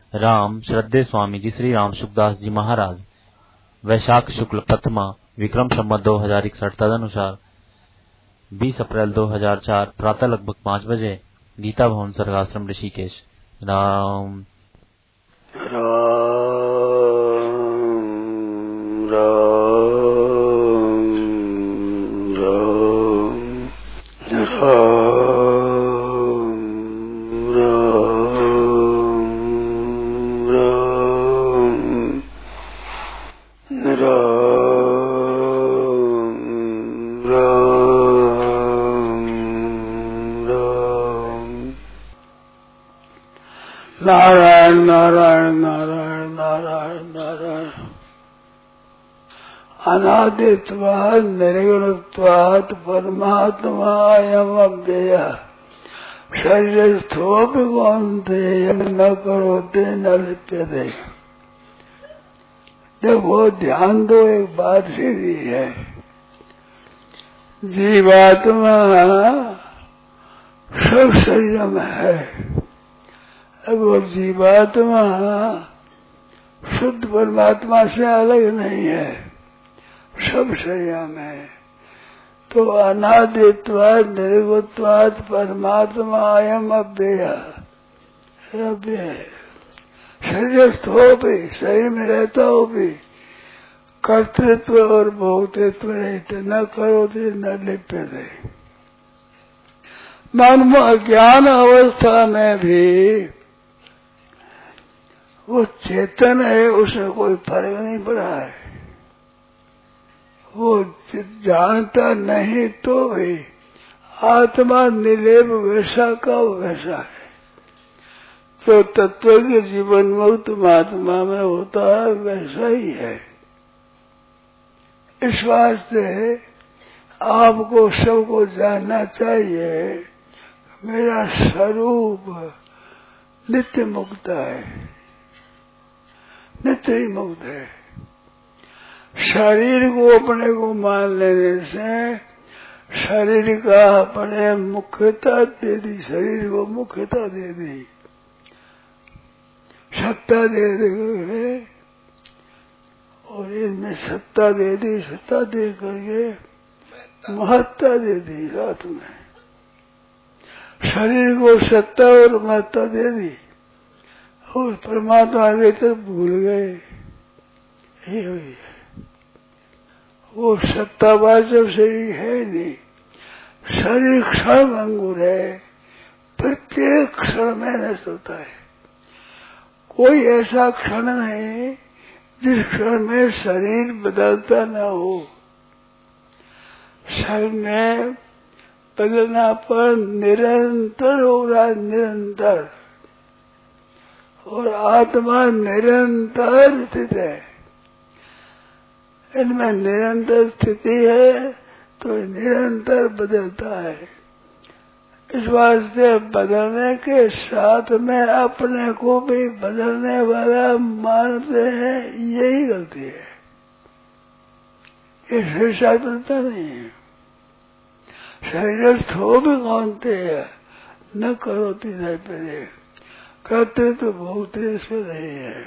राम श्रद्धे स्वामी जी श्री राम सुखदास जी महाराज वैशाख शुक्ल प्रथमा विक्रम संवत 2061 तदनुसार 20 अप्रैल 2004 प्रातः लगभग 5 बजे गीता भवन सर्गाश्रम ऋषिकेश। राम नारायण नारायण नारायण नारायण नारायण। अनादित्वात् निर्गुणत्वात् परमात्मायम् अव्ययः शरीरस्थोऽपि कौन्तेय न करोति न लिप्यते। देखो ध्यान दो, एक बात सीधी है। जीवात्मा सब शरीर में है। अब वो जीवात्मा शुद्ध परमात्मा से अलग नहीं है, सब शरीर में। तो अनादित्वात् निर्गुणत्वात् परमात्मा अयम् अव्ययः, शरीरस्थ हो भी, शरीर में रहता हो भी, कर्तृत्व और भोक्तृत्व रहते न करोति न लिप्यते। मन अज्ञान अवस्था में भी वो चेतन है, उसमें कोई फर्क नहीं पड़ा है। वो जानता नहीं तो भी आत्मा निर्लेप वैसा का वैसा है। तो तत्व के जीवन मुक्त महात्मा में होता है वैसा ही है। इस वास्ते आपको सबको जानना चाहिए मेरा स्वरूप नित्य मुक्त है, नित्य ही मुक्त है। शरीर को अपने को मान लेने से शरीर का अपने मुख्यता दे दी, शरीर को मुख्यता दे दी, सत्ता दे दी, और इनमें सत्ता दे दी, सत्ता दे करके महत्ता दे दी। साथ में शरीर को सत्ता और महत्ता दे दी और परमात्मा की तरफ भूल गए। यही हुई है। वो सत्तावाचक शरीर है नहीं, शरीर क्षण अंगुर है, प्रत्येक क्षण में नष्ट होता है। कोई ऐसा क्षण नहीं जिस क्षण में शरीर बदलता न हो। शरीर में बदलना पर निरंतर हो रहा है, निरंतर, और आत्मा निरंतर स्थित है। इनमें निरंतर स्थिति है तो निरंतर बदलता है। इस वास्ते बदलने के साथ में अपने को भी बदलने वाला मानते हैं, यही गलती है। इससे साथ बदलता नहीं है। शरीरस्थ हो भी कौनते है न करोति न लिप्यते, करते तो बहुत इसमें नहीं है।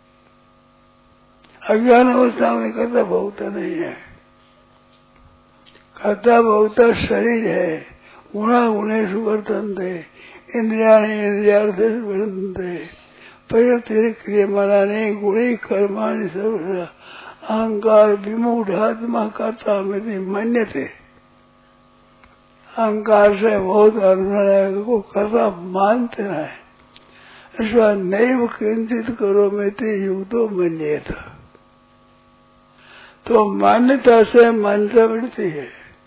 अज्ञान अवस्था में करता भोगता नहीं है। करता भोगता शरीर है। गुणा गुणेषु वर्तन्ते इंद्रियाणि इंद्रियार्थेषु वर्तन्ते प्रयत्न क्रियमाणानि गुणी कर्माणि सर्वथा अहंकार विमूढ़ात्मा कर्ता में मन्यते। अहंकार से बहुत अनुभव को कर्ता मानते हैं। ऐसा नैव किंचित करो में युक्तो मन्येत। तो मान्यता से मान्यता बढ़ती है।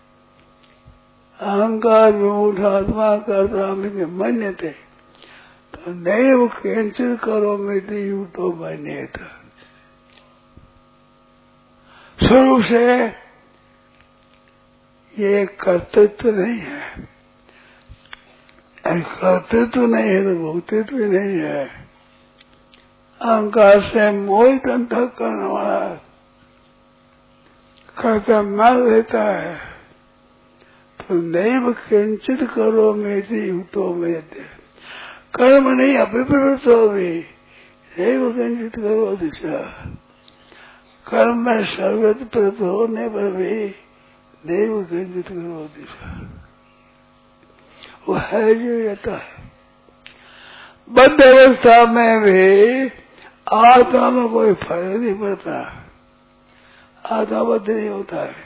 अहंकार विमूढ़ात्मा कर्ता में मन्यते, तो नैव किंचित करो में युक्तो मन्येत। स्वरूप से ये कर्तृत्व नहीं है, कर्तृत्व नहीं है तो भोक्तृत्व नहीं है। अहंकार से मोहित अंतःकरण वाला कर्ता मान लेता है, तो नैव किंचित करो मेरी युक्तो में कर्म नहीं अभिप्रवृत्त हो भी, देव किंचित करो दिशा। कर्म में सर्वत प्रत होने पर भी देव किंचित करो दिशा। वो है जो रहता है। बद्ध अवस्था में भी आत्मा में कोई फर्क नहीं पड़ता, आत्मा बद्ध नहीं होता है।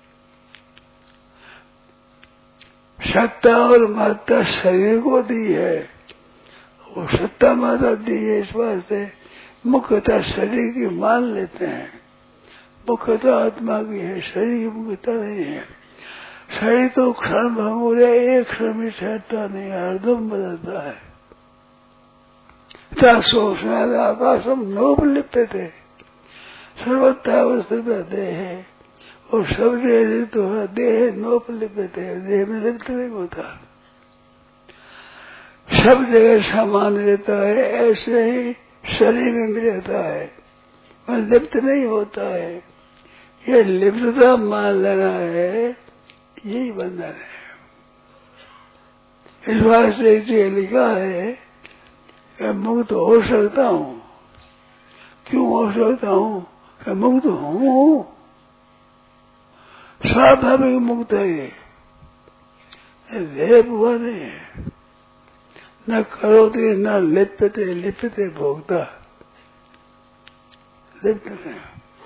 सत्ता और महत्ता शरीर को दी है, वो सत्ता महत्ता दी है, इस वास्ते मुख्यता शरीर की मान लेते हैं। मुख्यता आत्मा की है, शरीर की मुख्यता नहीं है। शरीर तो क्षण भंगुर है, एक क्षण में ठहरता नहीं, हरदम बदलता है। सोचना आकाशम नोप लिपते थे, सर्वथा अवस्थित देह, और सब देह तो है, देह नोप लिपते है, देह में लिप्त नहीं होता, सब जगह समान रहता है। ऐसे ही शरीर में भी रहता है, वह लिप्त नहीं होता है। ये लिप्तता मान लेना है, यही बंधन है। इस वास्ते ये लिखा है कि मुक्त हो सकता हूँ। क्यों हो सकता हूँ? कि मुक्त हूँ, स्वाभाविक मुक्त है ये, लेप हुआ नहीं है। न करोते न लिप्यते, लिप्यते भोगता, लिप्त नहीं।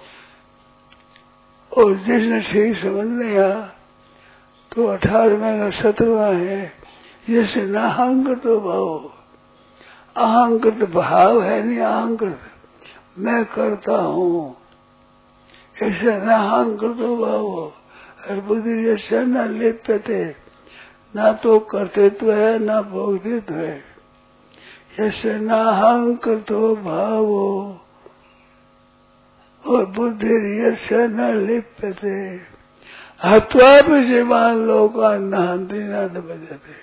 और जिसने ठीक समझ लिया तो 18वें का 17वां है, जैसे न अहंकृत भाव, अहंकृत भाव है नहीं, अहंकृत मैं करता हूँ, ऐसे न अहंकृत भाव बुद्धि जैसे न लिप्यते, न तो कर्तृत्व है न भोक्तृत्व है। ऐसे न अहंकृत भाव और बुद्धि यस्य न लिप्यते, हत्वा विषयमान लोका नहंति न बजते।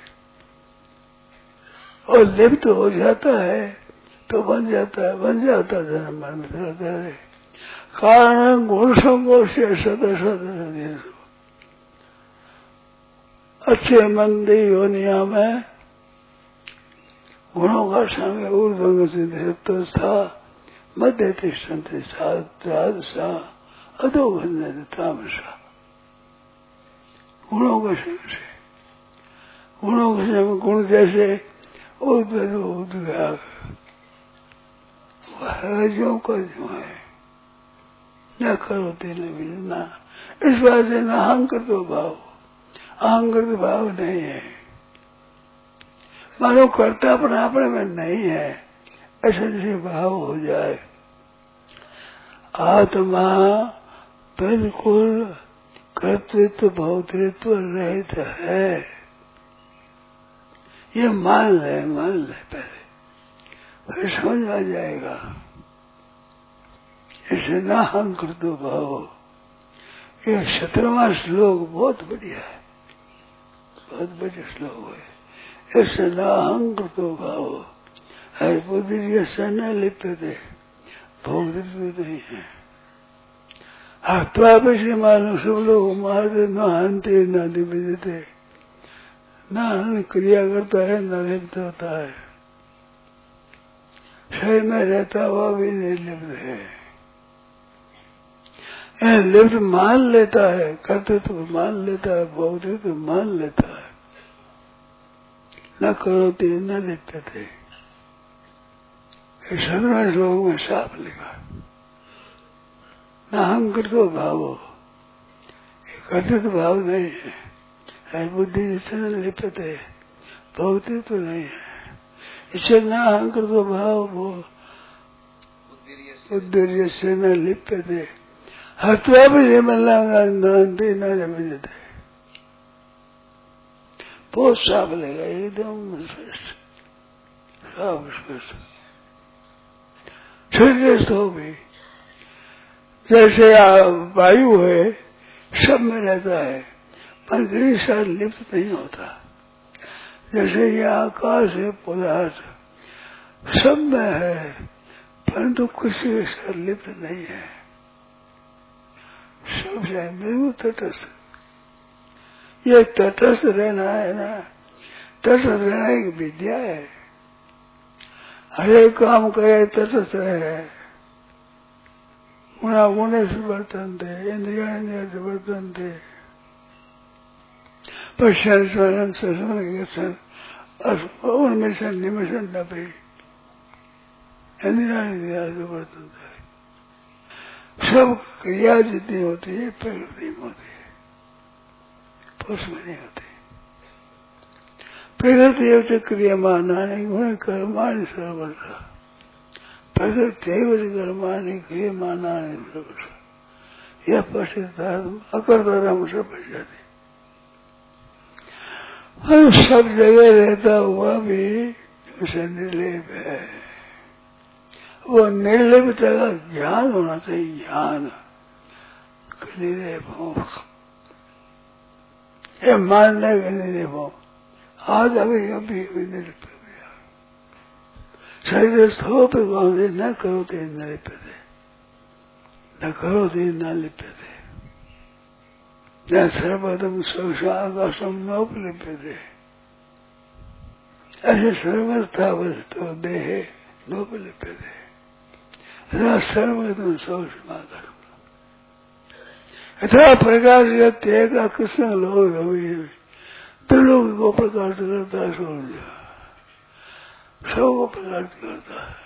और लिप्त हो जाता है तो बन जाता है जन्म मरण में। कारण गुण संकोच सदस्य अच्छे मंदी योनिया में गुणों का संग ऊर्ध्व था, मध्य तिष्ठन्ति साधसा अधोगति तामसा। गुणों के संग से, गुणों के संग गुण जैसे उद्वेग है जो कर जो है, न करो तेल ना। इस बात से न अहंकृत भाव, अहंकृत भाव नहीं है, मानो कर्ता अपने में नहीं है, ऐसे जैसे भाव हो जाए। आत्मा बिल्कुल कर्तृत्व भौतृत्व रहित है, ये मान ले पहले, फिर समझ आ जाएगा। इसे न अहंकृत भाव, ये 17वां श्लोक बहुत बढ़िया है, बहुत बढ़िया श्लोक है। इससे न अहंकृत भाव है, बुद्धि से न लिप्यते, भोक्तृत्व नहीं है। हत्वा विषय मानो सब लोग मारते, न हंते न निबद्धते, न क्रिया करता है न लिप्त होता है, शरीर में रहता हुआ भी नहीं लिप्त है। लिप्त मान लेता है, कर्तृत्व मान लेता है, भोक्तृत्व मान लेता है। न करोति न लिप्यते, 17वें श्लोक में साफ लिखा। न अहंकृत भाव, कर्तृत्व भाव नहीं है, बुद्धि से न लिप्यते, भोक्तृत्व नहीं है। इसे न अहंकृत भाव बुद्धि से न लिप्यते, हत्वा भी नहंति न बजते। बहुत साफ लेगा, एकदम स्पष्ट, साफ स्पष्ट। शरीर हो भी जैसे वायु है, सब में रहता है, पर किसी साथ लिप्त नहीं होता। जैसे ये आकाश है, पदार्थ सब में है, परंतु किसी के साथ लिप्त नहीं है। सब है बिल्कुल तटस्थ। ये तटस्थ रहना है ना, तटस्थ रहना एक विद्या है। हर एक काम करे तटस्थ रहे, गुणा गुण से बर्तन थे, इंद्रिया इंद्रिया से बर्तन थे, पश्चन स्वरण ससन उन्मिशन निमिशन न पे इंद्रिया इंद्रिया से बर्तन थे। सब क्रिया जितनी होती है प्रकृति में होती है, पुरुष में नहीं होती। प्रकृति होती क्रियमाणानि गुण कर्माणि सर्वथा, प्रकृति होती कर्माणि क्रियमाणानि सर्वथा, यह पश्चिम अकर्तरम से पश्चाते। सब जगह रहता हुआ भी उसे निर्लेप है, वो निर्लिप्तता का ज्ञान होना चाहिए, ज्ञान निर्लेप हो, ये मानने के निर्लेप हो। आज अभी अभी निर्लिप्त हो गया, शरीर स्थोप न करोते न लिप्यते, न करोते न लिप्यते, न सर्वदम आकाशम नोपलिप्यते। ऐसे सर्वस्था वस्तु देहे नोपलिप्यते, सर्वदम सूक्ष्माकाशम यथा प्रकाश त्याग कृष्ण लोग रवि त्रिलोक को प्रकाश करता है, सूर्य सबको प्रकाश करता है,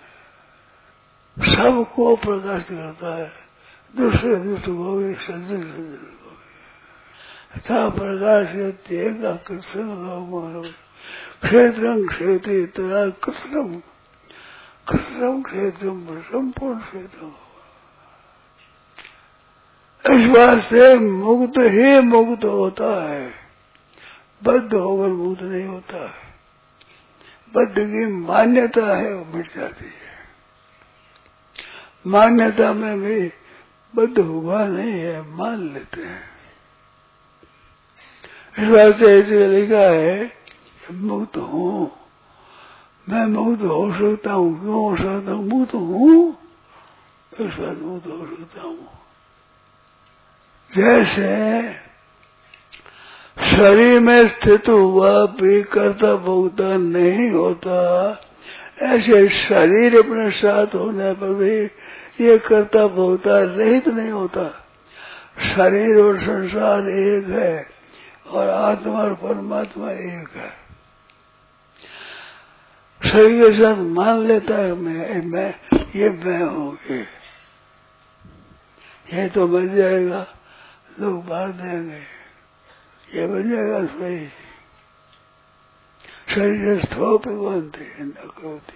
सबको प्रकाश करता है, दूसरे दुष्ट को भी सज्जन सज्जन को भी। यथा प्रकाश त्याग कृष्ण लोग क्षेत्र क्षेत्र तथा कृष्णम कृष्णम क्षेत्र संपूर्ण क्षेत्र। इस वास्ते मुक्त ही मुक्त होता है, बद्ध होकर मुक्त नहीं होता है। बद्ध की मान्यता है वो मिट जाती है, मान्यता में भी बद्ध हुआ नहीं है, मान लेते हैं। इस वास्ते ऐसे लिखा है मुक्त हूँ, मैं मुक्त हो सकता हूँ, क्यों हो सकता हूँ, मुक्त हूँ इस बात मुक्त हो सकता हूँ। जैसे शरीर में स्थित हुआ भी कर्ता भोक्ता नहीं होता, ऐसे शरीर अपने साथ होने पर भी ये कर्ता भोक्ता रहित नहीं होता। शरीर और संसार एक है और आत्मा और परमात्मा एक है। शरीर के साथ मान लेता है मैं ये मैं हूँ, ये तो बच जाएगा, लोग बाहर देंगे, ये बच जाएगा सही। शरीर स्थोप बनते न करोति,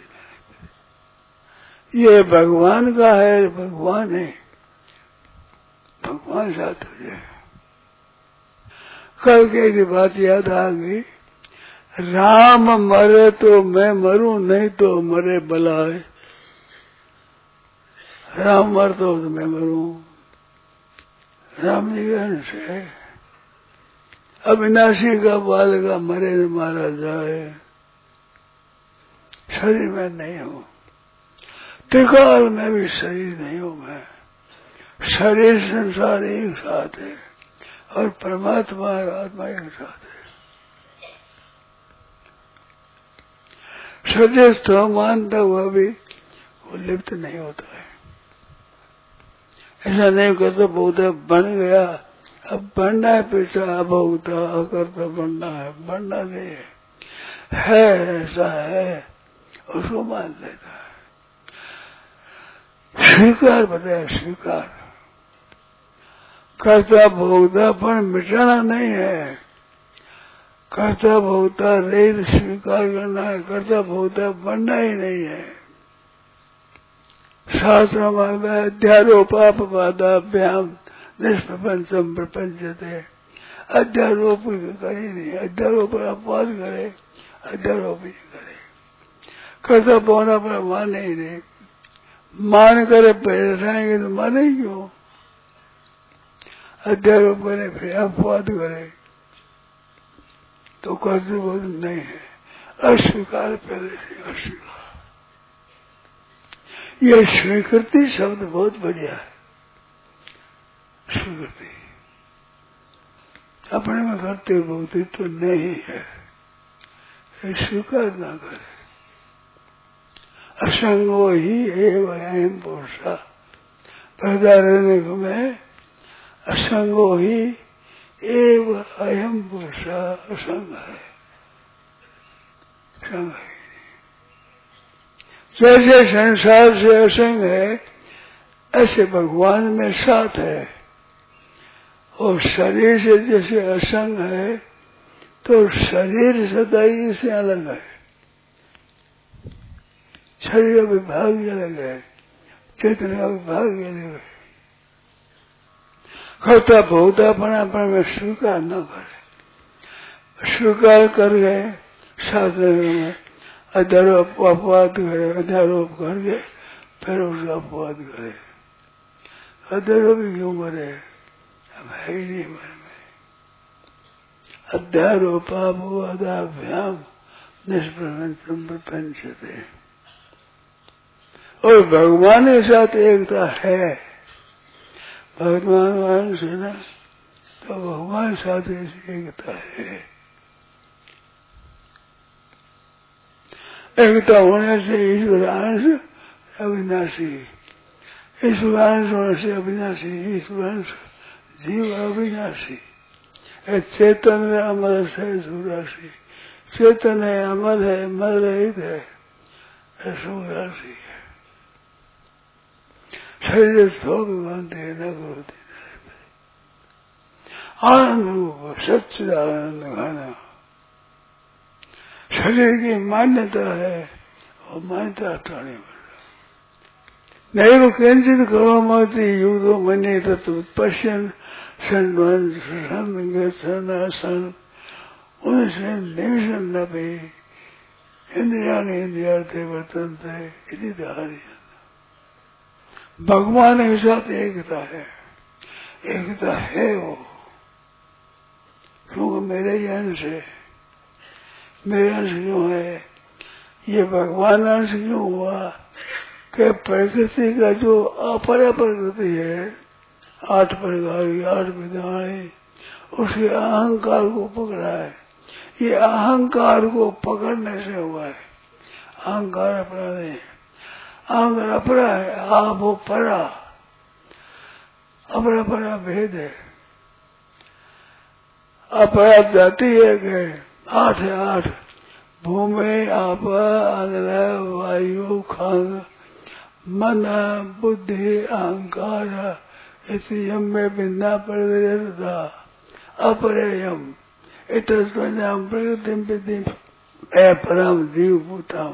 ये भगवान का है, भगवान है, भगवान साथ हो जाए। कल की बात याद आ गई, राम मरे तो मैं मरूं, नहीं तो मरे बलाए। राम मरता तो मैं मरूं, राम जी के अंश है। अविनाशी का बाल का मरे न मारा जाए, शरीर में नहीं हूं, त्रिकाल में भी शरीर नहीं हूं मैं। शरीर संसार एक साथ है और परमात्मा और आत्मा एक साथ है। शरीर स्थो मानता हुआ भी वो लिप्त नहीं होता है। ऐसा नहीं करता भोगता बन गया, अब बनना है, पैसा अभोगता अकर्ता बनना है, बनना नहीं है ऐसा है, उसको मान लेता है। स्वीकार बताया, स्वीकार कर्ता भोगता पर मिटाना नहीं है, कर्ता भोगता रहित स्वीकार करना है, कर्ता भोगता बनना ही नहीं है। शास्त्र में अध्यारोपाप बाधाभ्याम निष्प्रपंचम प्रपंचते, अध्यारोप करे नहीं, अध्यारोप अपवाद करे, अध्यारोप ही करे। कर्ता बोना पर माने ही नहीं, मान करे पहचाएंगे तो माने क्यों, अध्यारोप करे फिर अपवाद करे तो कर्तव्य नहीं है। अस्वीकार पहले से अस्वीकार। यह स्वीकृति शब्द बहुत बढ़िया है। स्वीकृति अपने में करते भोगती तो नहीं है, स्वीकार ना करे। असंगो ही एव अयम पुरुषा, बृहदारण्यक में असंगो ही एव अयम पुरुषा, असंग है, संग है। जैसे संसार से असंग है ऐसे भगवान में साथ है, और शरीर से जैसे असंग है तो शरीर सदाई से अलग है, शरीर का विभाग अलग है, चेतन का विभाग अलग है। करता भोगतापना पर में स्वीकार न करे, स्वीकार कर गए शास्त्र में अपवाद करे, अध्यारोप करके फिर उसका अपवाद करे। अध्यारोप क्यों करे? अब है ही नहीं मन में। अध्यारोपापवादाभ्याम निष्प्रपंचम प्रपंचते, और भगवान के साथ एकता है। भगवान से ना तो भगवान साथ एकता है। एकता होने से ईश्वर अंश अविनाशी, ईश्वर अंश होने से अविनाशी, ईश्वर अंश जीव अविनाशी। चेतन है अमर है सुराशी, चेतन है अमर है मर रहित है सुराशी है। शरीर सो भगवंते न करोति, आनंद रूप सच्चिदानंद घन। शरीर की मान्यता है और मान्यता हटाने वाला नहीं। किंचित करोमि युद्धो मन्ये तत्व पश्यन् सन उनसे निमिषं न पे इंद्रियाणि इंद्रियार्थे वर्तन्ते इति धारयन्। भगवान के साथ एकता है, एकता है वो, क्योंकि मेरे ही अंश है। मेरे अंश क्यों है? ये भगवान अंश क्यों हुआ कि प्रकृति का जो अपरा प्रकृति है, 8 प्रकार की 8 विधाएं, उसके अहंकार को पकड़ा है। ये अहंकार को पकड़ने से हुआ है। अहंकार अपना नहीं, अहंकार अपरा है, आप वो परा, अपरा परा भेद है। अपरा जाती है कि 8 है, 8 भूमि आप अग्नि वायु खान मन बुद्धि अहंकार इति यम में भिन्ना परिवर्तता अपरेयम इतस्वन्याम प्रकृतिम विधि परम जीव भूताम।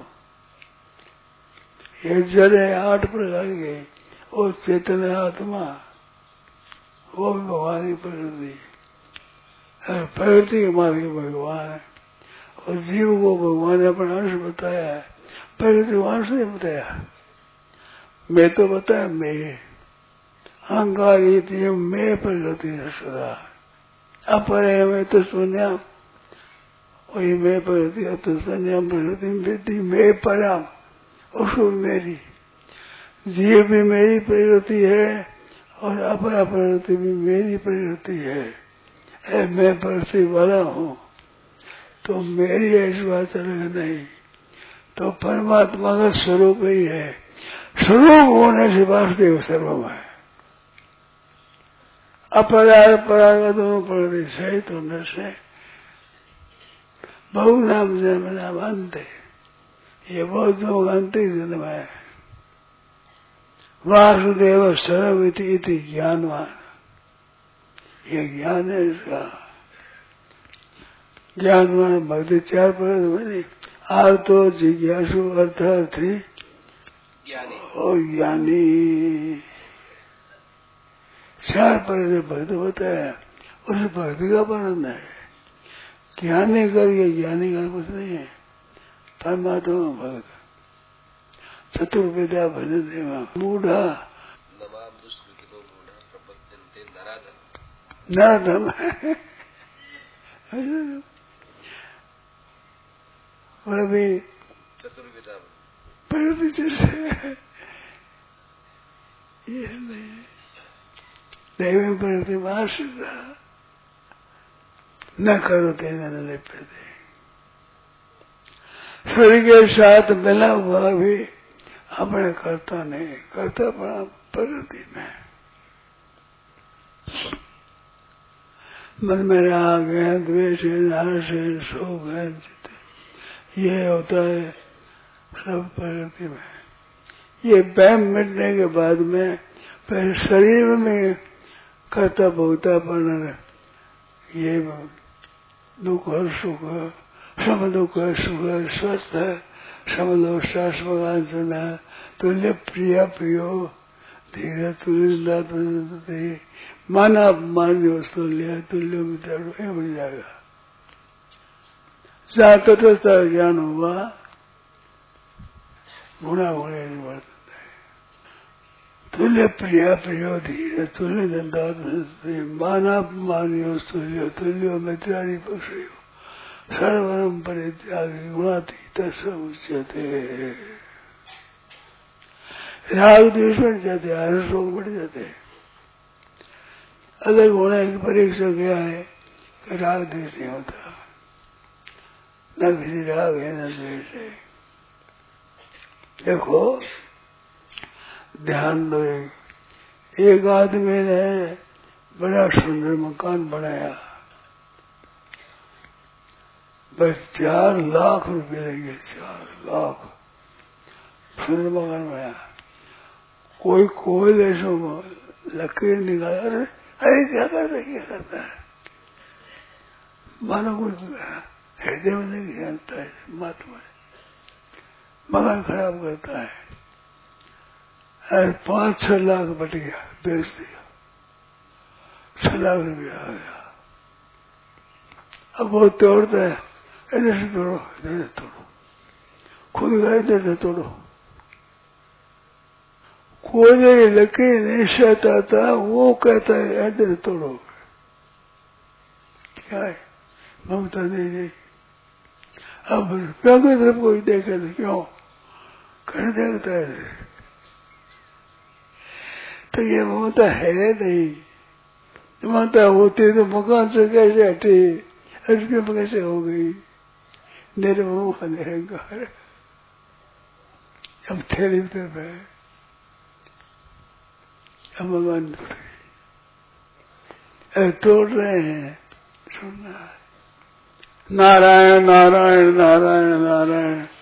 ये जड़ है 8 प्रकार के, और चेतन आत्मा वो भी भगवान की प्रकृति है। प्रकृति के मार्ग भगवान है, और जीव को भगवान ने अपना अंश बताया है, प्रकृति को अंश नहीं बताया। मैं तो बताया मैं अहंकार मैं प्रकृति है सदा अपरे में तो सुन्याम, वही मैं प्रकृति तो संयाम प्रकृति विधि मैं परम, उसको मेरी जीव भी मेरी प्रकृति है और अपरा प्रकृति भी मेरी प्रकृति है। मैं प्रकृति वाला हूँ तो मेरी ऐसी बात अलग नहीं, तो परमात्मा का स्वरूप ही है। स्वरूप होने से वासुदेव सर्वम है। अपराध पराग दोनों प्रकृति सहित होने से बहु नाम जन्म नाम अंत है। ये बहुत लोग अंतिम जन्म है। वासुदेव सर्वमिति इति ज्ञानवान, ये ज्ञान है इसका। ज्ञानवान भक्ति 4 प्रकार बने, आर्तो जिज्ञासु अर्थार्थी और ज्ञानी। 4 प्रकार भक्त बताया, उस भक्ति का वर्णन है। ज्ञानी कर ज्ञानी का कुछ नहीं है। परमात्मा भक्त चतुर्वेदा भजन देवा मूढ़ा नराधम वह भी चतुर्वेदा प्रकृति जैसे ये नहीं दैव प्रकृति वास न करो तेना न लिपते। शरीर के साथ मिला हुआ भी अपने करता नहीं, करता बड़ा प्रकृति में। मन में राग है, द्वेष है, हर्ष है, शोक है, ये होता है सब प्रकृति में। ये वहम मिटने के बाद में फिर शरीर में करता भोगता पड़ना, ये दुख और सुख, सम दुख सुख स्वस्थ है, समलो शाश्वत है, तुल्य प्रिय प्रियो धीरे तुल्य माना मान जो तुल्य तुल्य मित्र बन जाएगा। जहाँ तटस्थ ज्ञान हुआ गुणा गुणे नहीं बढ़ता। तुल्य प्रिय प्रियो धीरे तुल्य दंता माना मान्यो तुल्य तुल्यो मित्रादि पक्षयो सर्वम परित्यागी गुणातीत उच्यते। राग द्वेष बढ़ जाते, हर्ष शोक बढ़ जाते। अलग होने की परीक्षा क्या है कि राग द्वेष नहीं होता, न किसी राग है न द्वेष है। देखो ध्यान दो, एक आदमी ने बड़ा सुंदर मकान बनाया, बस 4 लाख रुपए लगे, 4 लाख सुंदर मकान बनाया। कोई कोयले सो लकीर निकाला, अरे क्या करता है, मानो कोई हृदय में नहीं जानता है महात्मा, मकान खराब करता है। अरे 5-6 लाख बट गया, बेच दिया, 6 लाख रुपया आ गया। अब वो तोड़ता है, इधर से तोड़ो, इधर से तोड़ो, खुद गए इधर से तोड़ो। कोई लकीर नहीं सहता था, वो कहता है इधर से तोड़ो। क्या है, ममता नहीं। अब रुपया की तरफ कोई देखे तो क्यों कर देखता है, तो ये ममता है नहीं। ममता होती तो मकान से कैसे हटी, रुपये में कैसे हो गई। निर्मोह निरंकार, अब थैली तरफ है, अब मकान तोड़ रहे हैं। सुनना नारायण नारायण नारायण नारायण।